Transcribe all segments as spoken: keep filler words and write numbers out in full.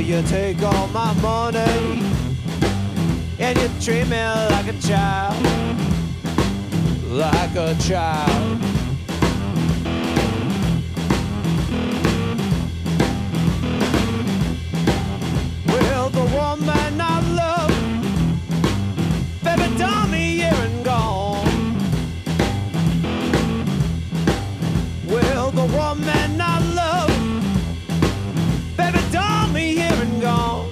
you take all my money and you treat me like a child, like a child. Well, the woman I love, baby, done me here and gone. Well, the woman I love, baby, done me here and gone.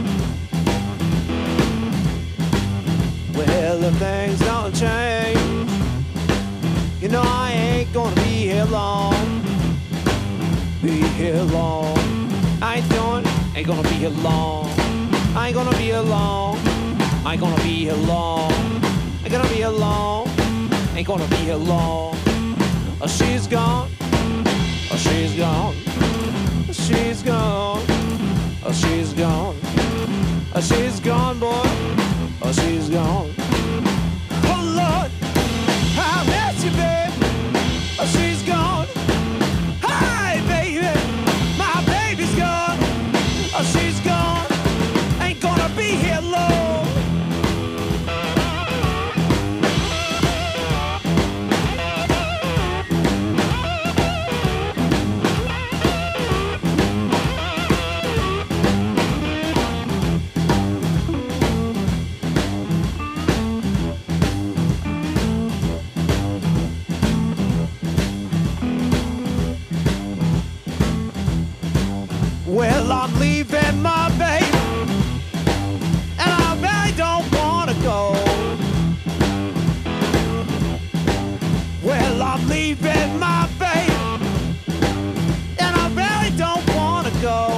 Well, if things don't change, you know I ain't gonna be here long. Be here long. I ain't doing, ain't gonna be here long. I ain't gonna be here long. I ain't gonna be here long. Ain't gonna be here long. Ain't gonna be here long. Oh, she's gone. Oh, she's gone. She's gone. Oh, she's gone. Oh, she's gone, boy. Oh, she's gone. Oh, Lord, I miss you, babe. Oh, she's gone. Hi, baby. My baby's gone. Oh, she's gone. Ain't gonna be here long. Well, I'm leaving my baby, and I really don't wanna go. Well, I'm leaving my baby, and I really don't wanna go.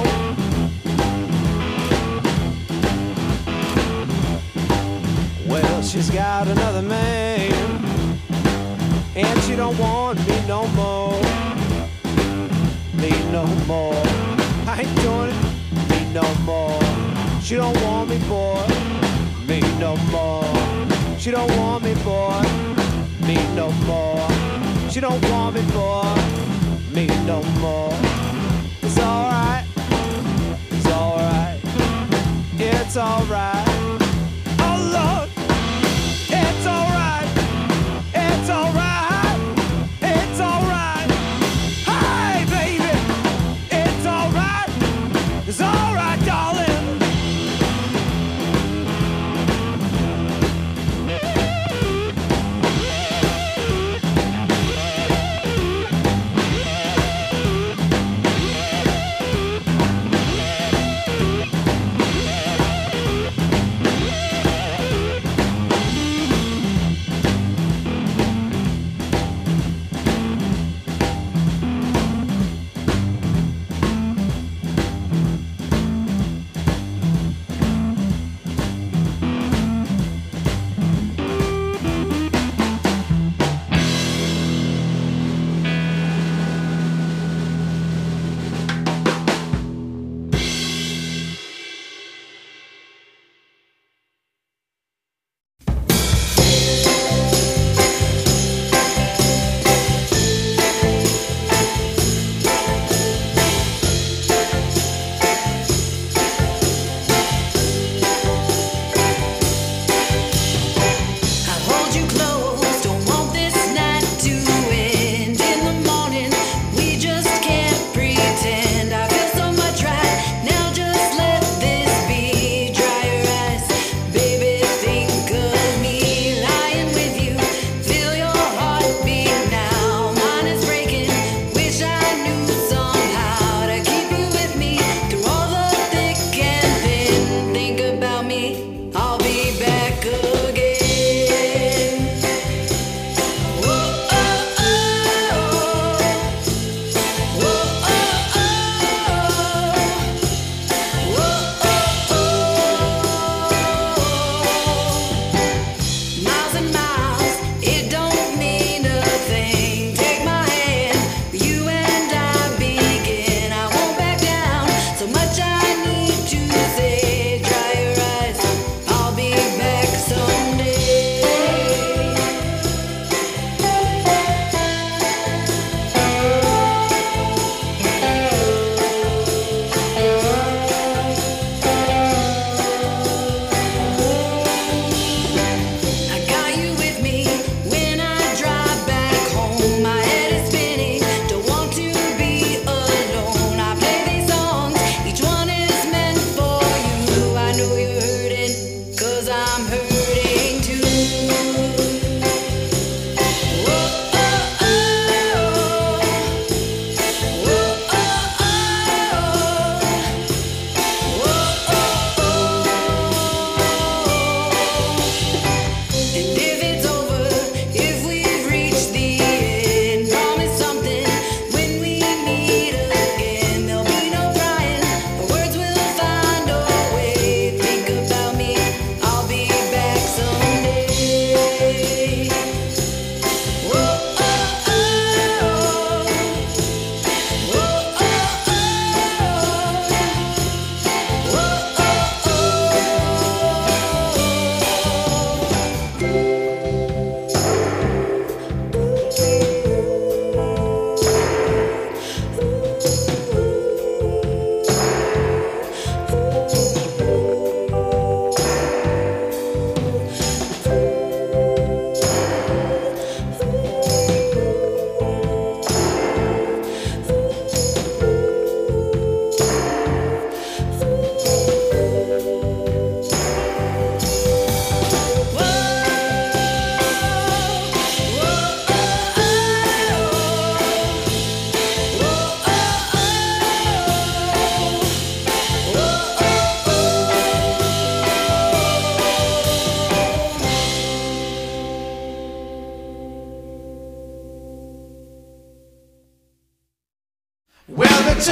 Well, she's got another man, and she don't want me no more. Me no more. I ain't doing it, me no more. She don't want me, boy, me no more. She don't want me, boy, me no more. She don't want me, boy, me no more. It's alright, it's alright, it's alright. Oh Lord, it's alright, it's alright, it's alright. Hey baby, it's alright. It's alright, darling.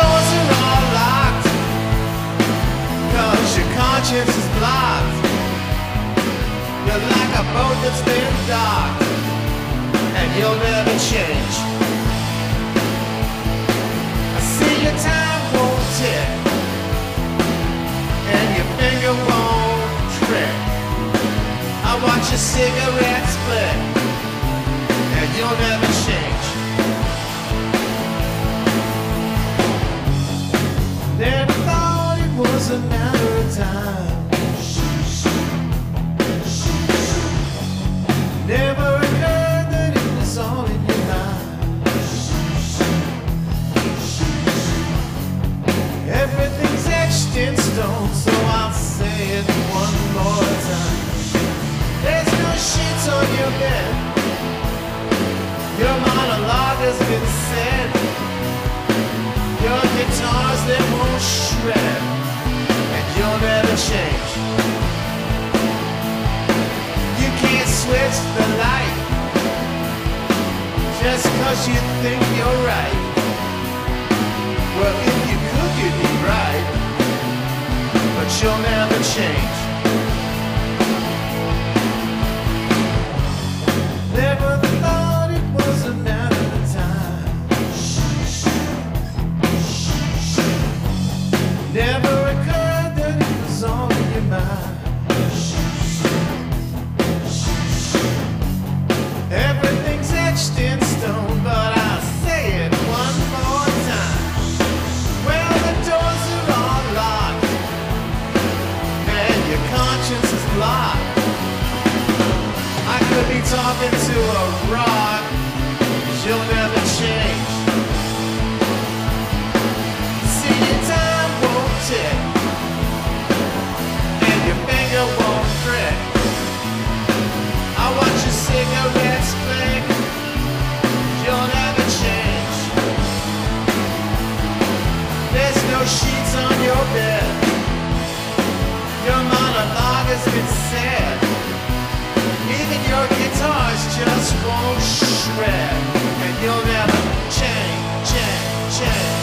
doors are all locked, 'cause your conscience is blocked. You're like a boat that's been docked, and you'll never change. I see your time won't tick, and your finger won't trick. I watch your cigarette split, and you'll never change. Never thought it was a matter of time. Never occurred that it was all in your mind. Everything's etched in stone, so I'll say it one more time. There's no sheets on your bed. Your monologue has been said. Your guitars, they won't shred, and you'll never change. You can't switch the light just 'cause you think you're right. Well, if you could, you'd be right, but you'll never change. Never thought it was a matter of time. Never occurred that it was all in your mind. Everything's etched in stone, but I'll say it one more time. Well, the doors are all locked, and your conscience is blocked. I could be talking to a rock, 'cause you'll never change. See, your time won't tick, and your finger won't prick. I watch your cigarettes flick, you'll never change. There's no sheets on your bed. Your monologue has been said. Even your guitars just won't shred, and you'll never change, change, change.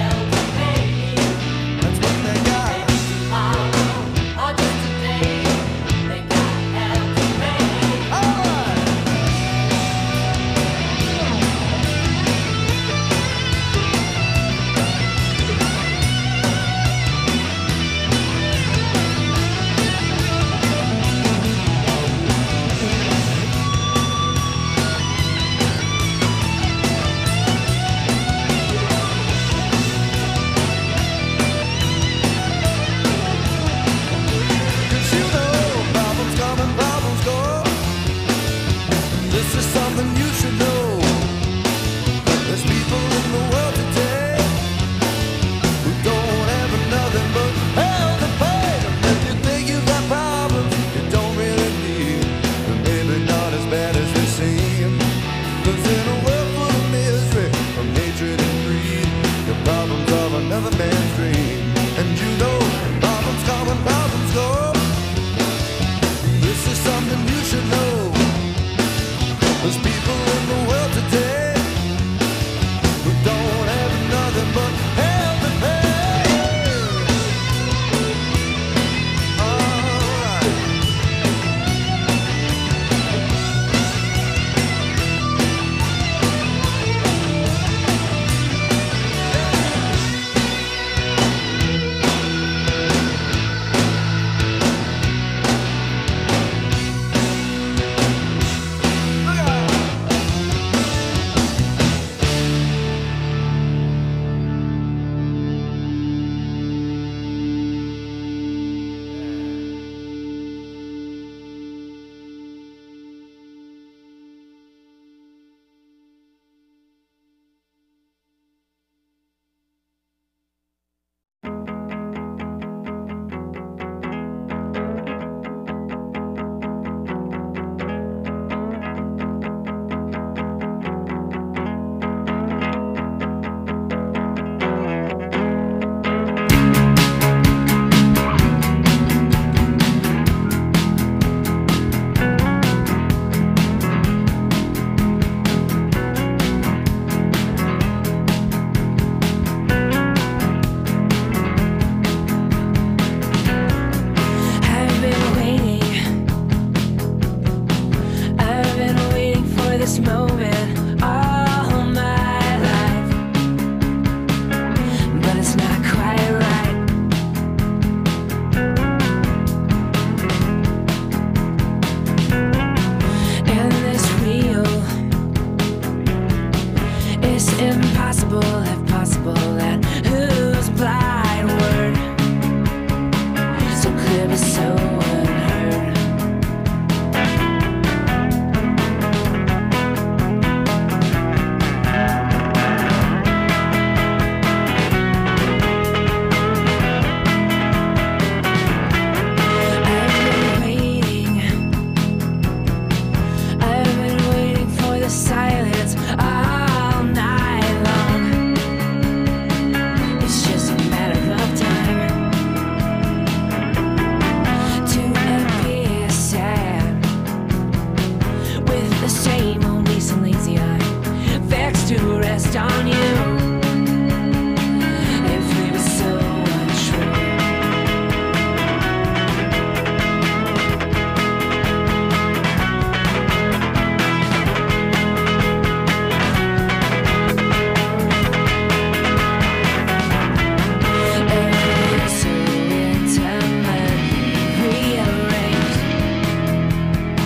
That's what they got. This is something you should know. There's people in the world today who don't have nothing but hell to pay. And if you think you've got problems you don't really need, then maybe not as bad as they seem. 'Cause in a world full of misery, from hatred and greed, the problems of another man's dream. And you know, problems come and problems go. This is something you should know. There's people in the world today who don't have nothing but hell to pay. Alright.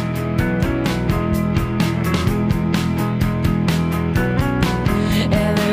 And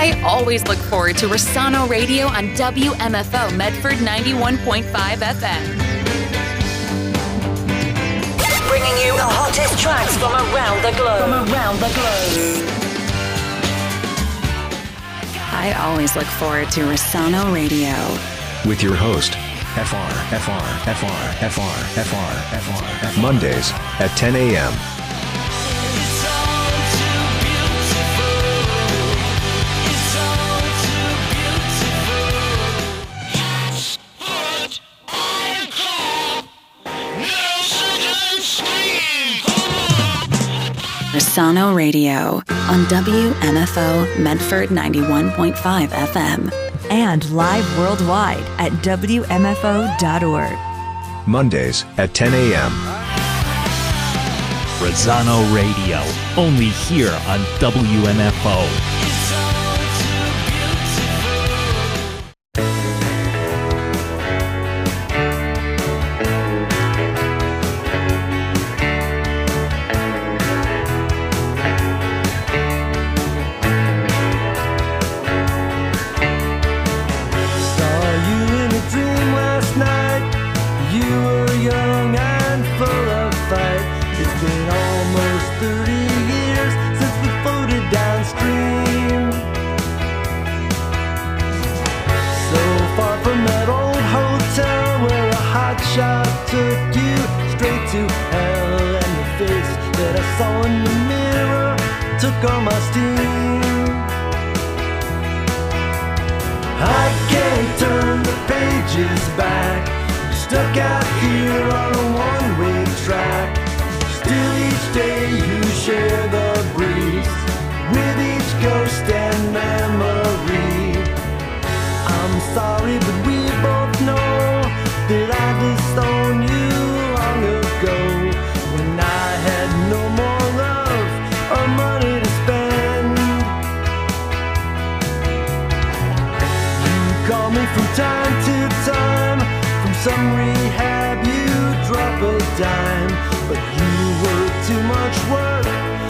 I always look forward to Rossano Radio on W M F O Medford ninety-one point five F M. Bringing you the hottest tracks from around the globe. From around the globe. I always look forward to Rossano Radio. With your host, F R, F R, F R, F R, F R, F R, F R. Mondays at ten a.m. Rossano Radio on W M F O Medford ninety-one point five F M. And live worldwide at W M F O dot org. Mondays at ten a.m. Rossano Radio, only here on W M F O. Shot took you straight to hell, and the face that I saw in the mirror took all my steam. I can't turn the pages back, stuck out here on a one-way track. Still each day you share the breeze with each ghost and memory. I'm sorry, but we both know that I disowned you long ago, when I had no more love or money to spend. You call me from time to time, from some rehab you drop a dime, but you were too much work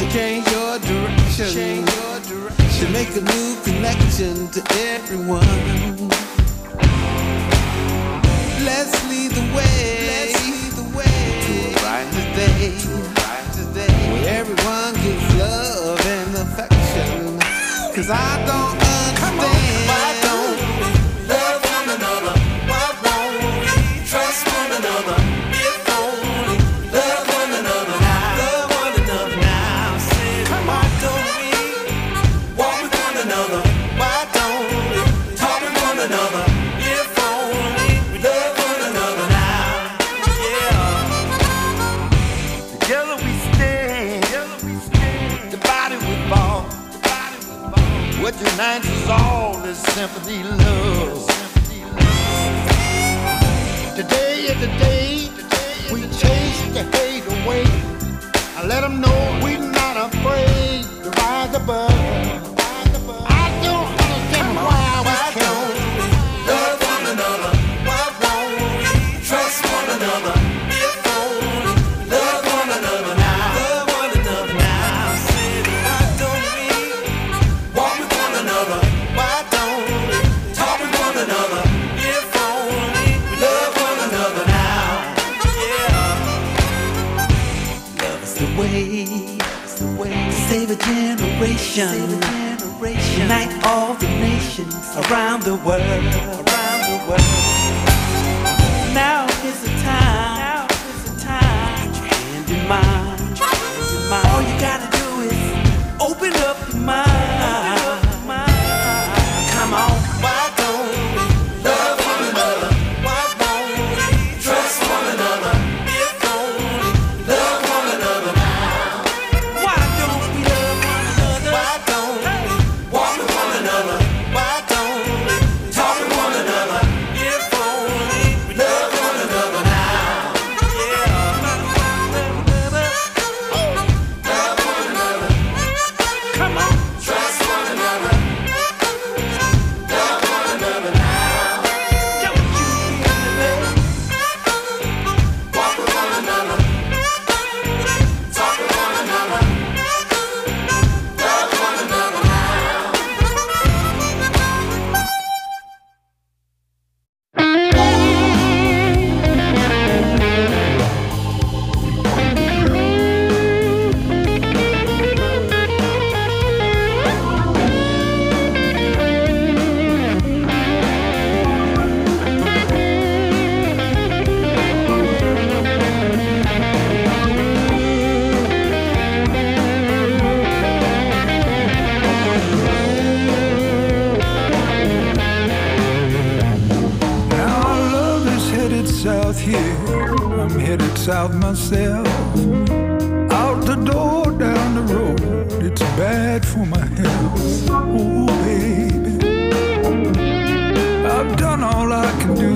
change your direction. Change your direction. To make a new connection to everyone. Let's lead the way. Let's lead the way to a brighter day. To a brighter day. Where everyone gives love and affection. Cause I don't understand. Why don't we love one another? Why don't we trust one another? If only love one another now. Love one another now. Say, why don't we walk with one another? Why don't we talk with one another? If only we love one another now. Yeah. Together we stand. Together we stand. Divided we fall. What unites us all is sympathy, love. Today is the day we chase the hate away. I let them know we're not afraid to rise above. I don't understand why we can't love one another. Why won't we trust one another? If only love one another now. Love one another now. Say, why don't we walk with one another? Why don't we talk with one another? If only we love one another now. Yeah. Love is the way, is the way to save a generation. Save a generation. Unite all the nations around the world. Around the world. Now is the time. Now is the time. Put your hand in mine. Hand in mine. All you gotta do is open up your mind. Come on, why don't we love one another? Why won't we trust one another? If only love one another now. Why don't we love one another? Why don't we walk with one another? Why don't we talk with one another? If only we love one another now. Yeah. Love one another. Come on, trust one another. Love one another now. Don't you feel me? Walk with one another. Talk with one another. Love one another now. Now our love is headed south here. I'm headed south myself. Out the door, down the road. It's bad for my health. Oh, baby. I've done all I can do.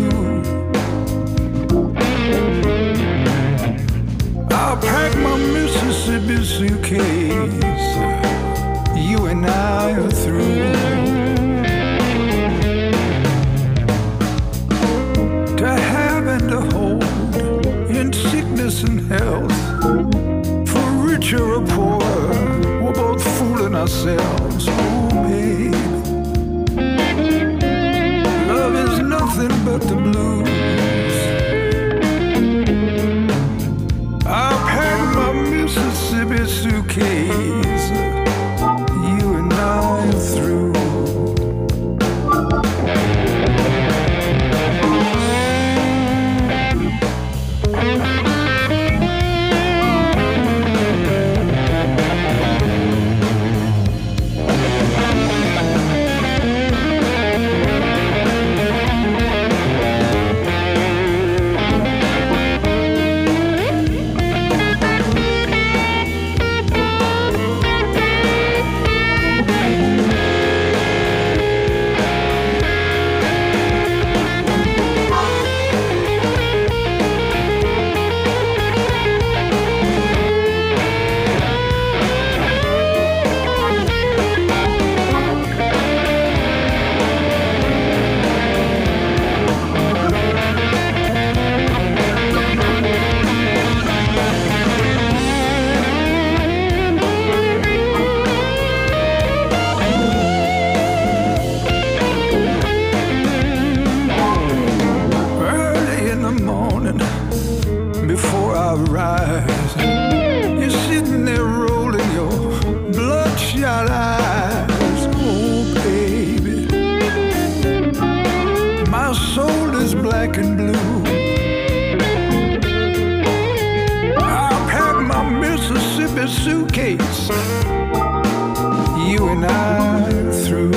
I'll pack my Mississippi suitcase. You and I are through. To have and to hold in sickness and health, for richer or poorer, we're both fooling ourselves. Oh, babe, love is nothing but the blues. I'll pack my Mississippi suitcase. You and I are through. the suitcase, you and I are through.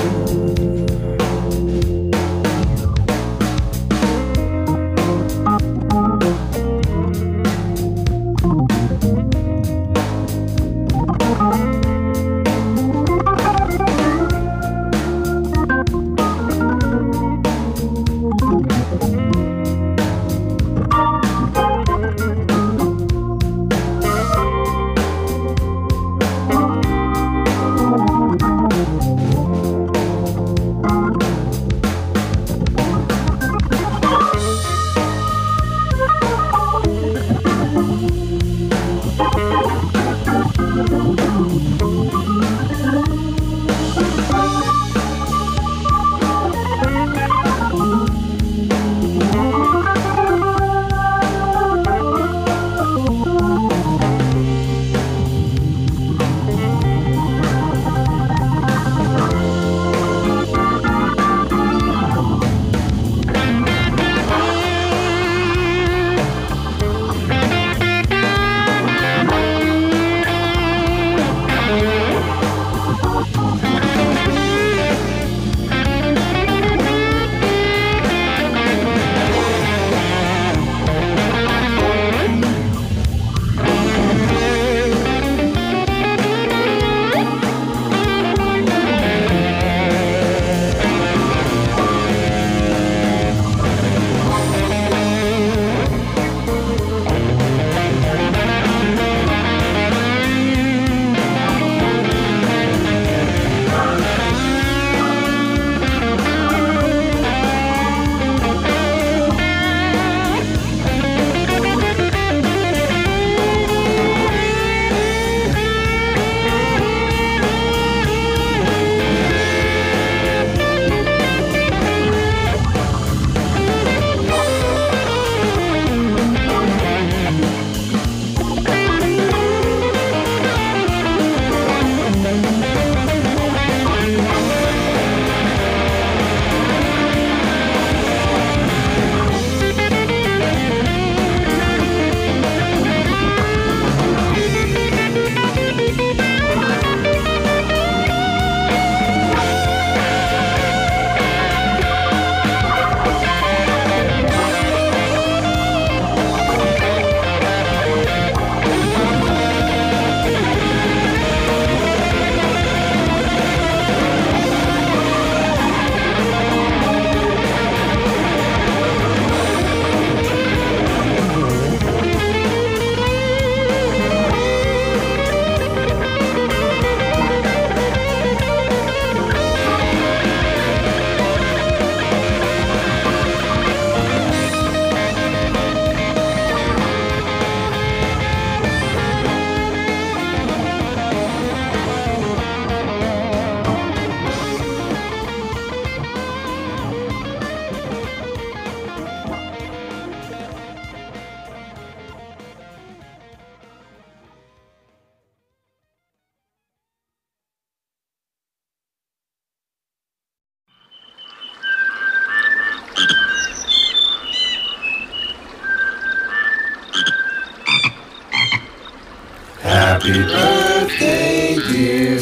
Happy birthday, dear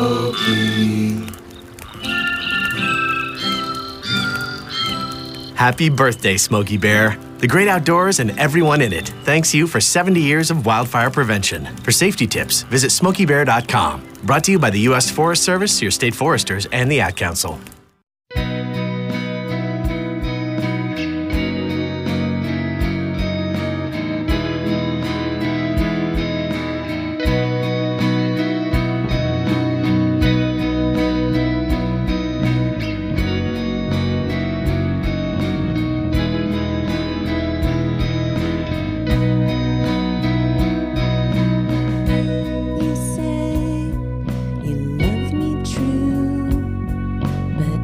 Smokey. Happy birthday, Smokey Bear. The great outdoors and everyone in it thanks you for seventy years of wildfire prevention. For safety tips, visit smokey bear dot com. Brought to you by the U S Forest Service, your state foresters, and the Ad Council. You say you love me true, but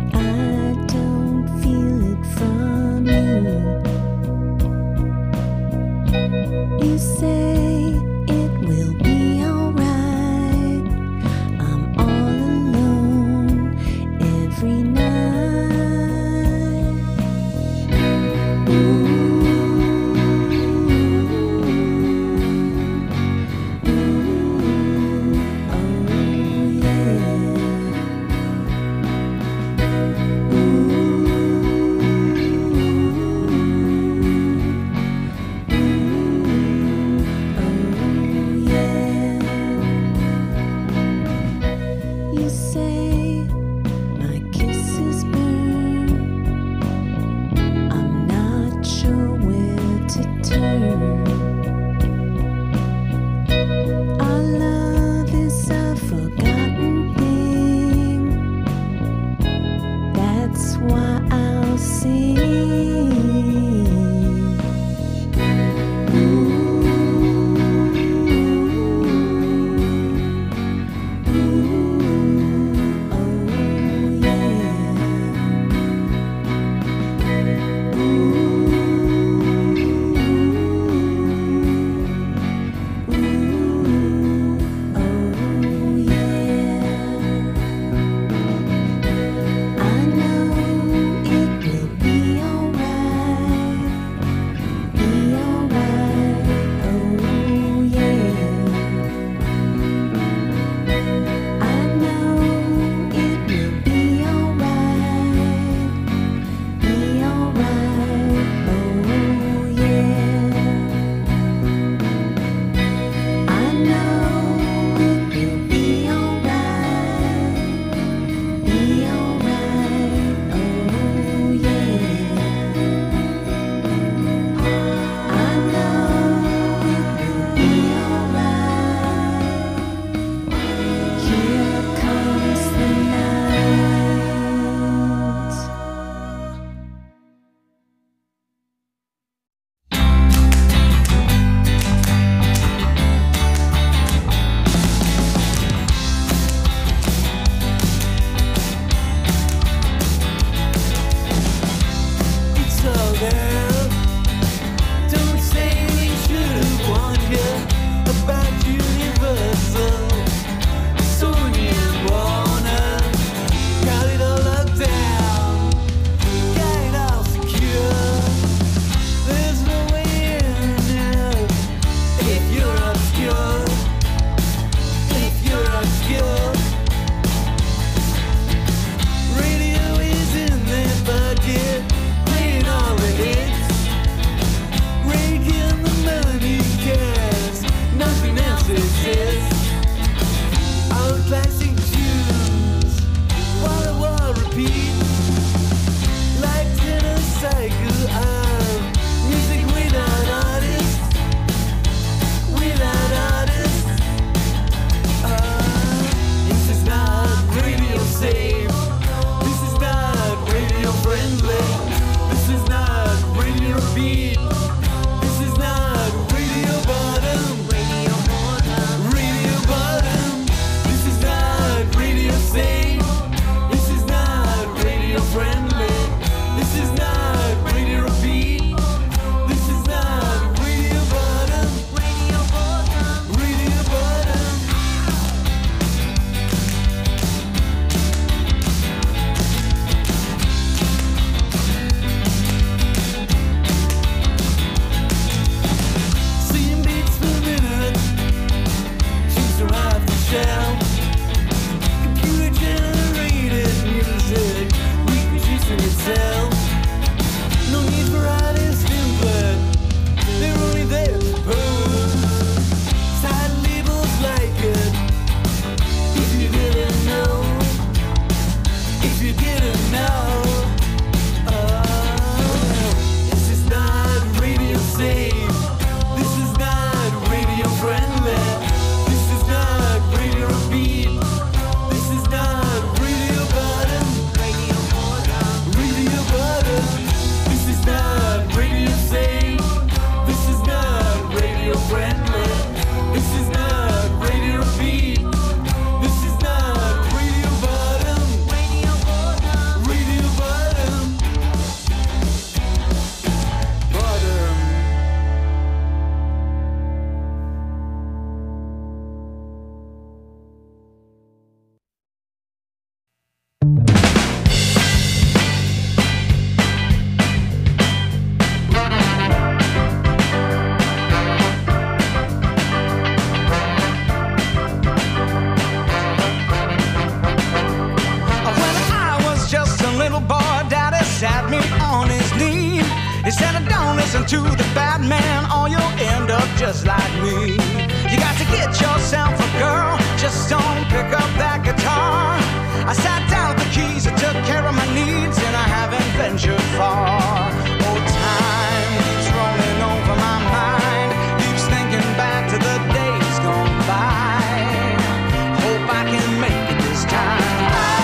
to the bad man or you'll end up just like me. You got to get yourself a girl, just don't pick up that guitar. I sat down with the keys, I took care of my needs, and I haven't ventured far. Oh, time keeps rolling over my mind, keeps thinking back to the days gone by. Hope I can make it this time.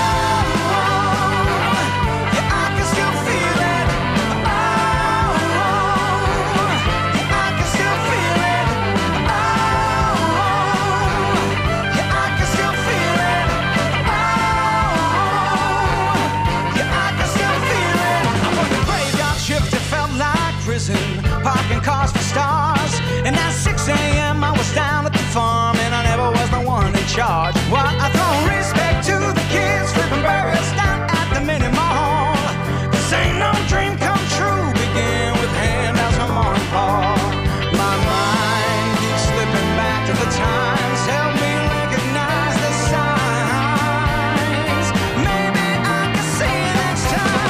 Parking cars for stars. And at six a.m. I was down at the farm, and I never was the one in charge. Well, I throw respect to the kids flipping burgers down at the mini mall. This ain't no dream come true, begin with handouts from Mom and Pa. My mind keeps slipping back to the times, help me recognize the signs. Maybe I can see it next time.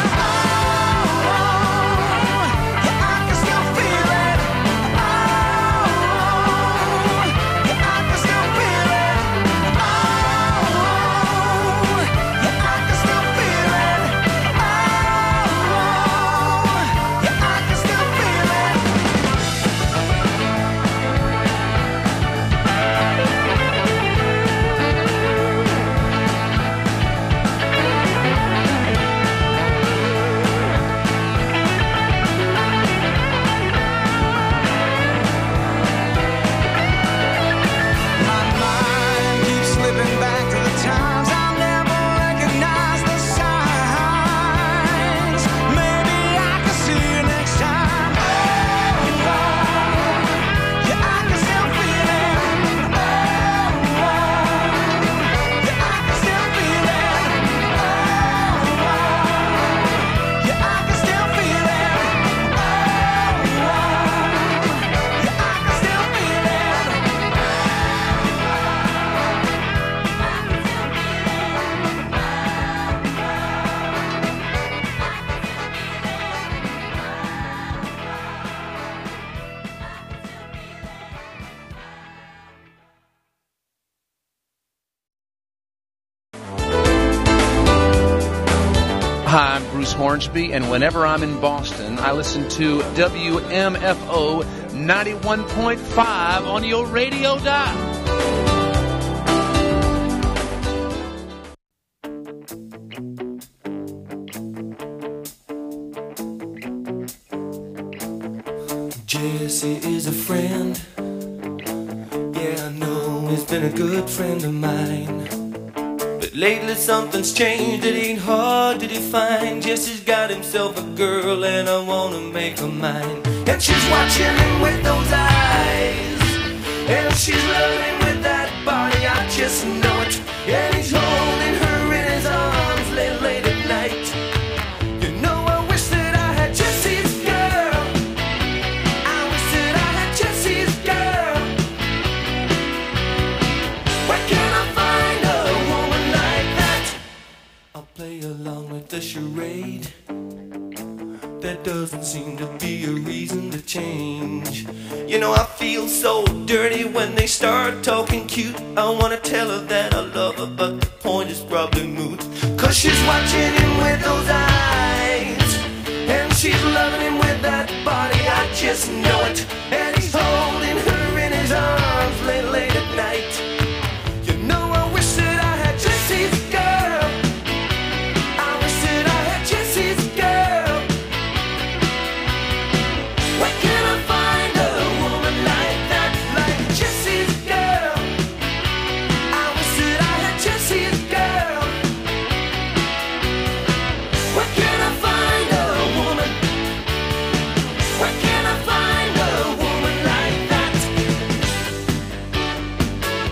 Hi, I'm Bruce Hornsby, and whenever I'm in Boston, I listen to W M F O ninety-one point five on your radio dial. Jesse is a friend. Yeah, I know he's been a good friend of mine. But lately something's changed, it ain't hard to define. Jesse's got himself a girl and I wanna make her mine. And she's watching him with those eyes, and she's loving him with that body, I just know it. And he's holding her in his arms late, late at night. You know I wish that I had Jesse's girl. I wish that I had Jesse's girl. Where can I find a woman like that? I'll play along with the charade. There doesn't seem to be a reason to change. You know I feel so dirty when they start talking cute. I wanna tell her that I love her, but the point is probably moot. Cause she's watching him with those eyes, and she's loving him with that body, I just know it. And he's holding her in his arms late, late at night. You know I wish that I had Jesse's girl. I wish that I had Jesse's girl. Where can I find a woman like that, like Jesse's girl? I wish that I had Jesse's girl. Where can I find a woman? Where can I find a woman like that?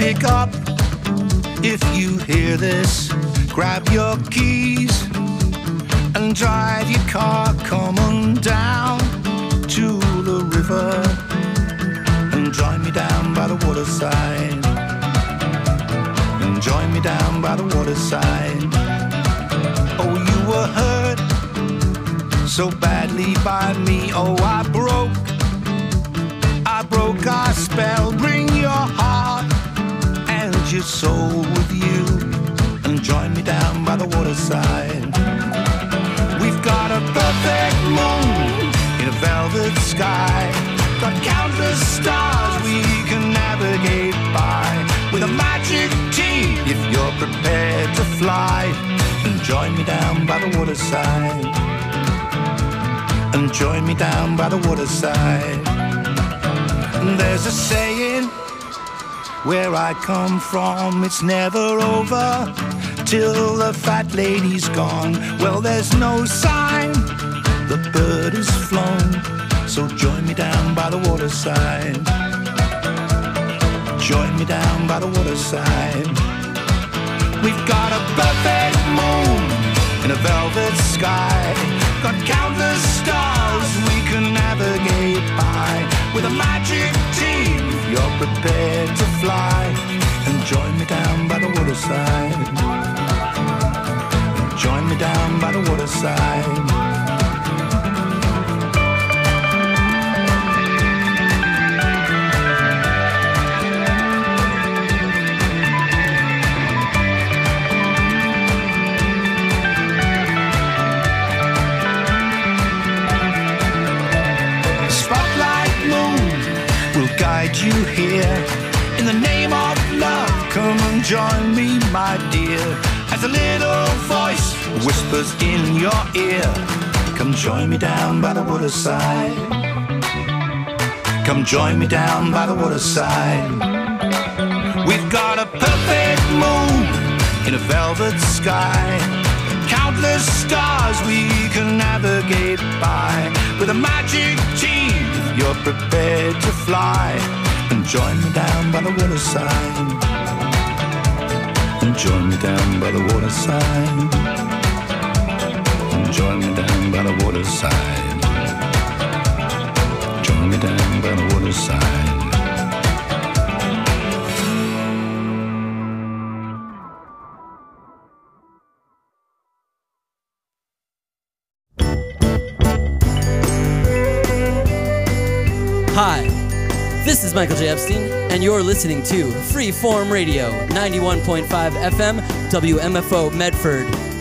pick up if you hear this. Grab your keys and drive your car, come on down to the river and join me down by the waterside. And join me down by the waterside. Oh, you were hurt so badly by me. Oh, I broke, I broke our spell. Bring your heart and your soul with you and join me down by the waterside. We've got a perfect moon in a velvet sky. Got countless stars we can navigate by. With a magic team if you're prepared to fly. And join me down by the waterside. And join me down by the waterside. And there's a saying where I come from, it's never over till the fat lady's gone. Well, there's no sign the bird is flown, so join me down by the waterside. Join me down by the waterside. We've got a perfect moon in a velvet sky. Got countless stars we can navigate by. With a magic team if you're prepared to fly. And join me down by the waterside. Join me down by the waterside. Guide you here in the name of love. Come and join me, my dear, as a little voice whispers in your ear. Come join me down by the waterside. Come join me down by the waterside. We've got a perfect moon in a velvet sky. Countless stars we can navigate by. With a magic team you're prepared to fly. And join me down by the waterside. And join me down by the waterside. And join me down by the waterside. Join me down by the waterside. Hi, this is Michael J. Epstein, and you're listening to Freeform Radio, ninety-one point five F M, W M F O Medford.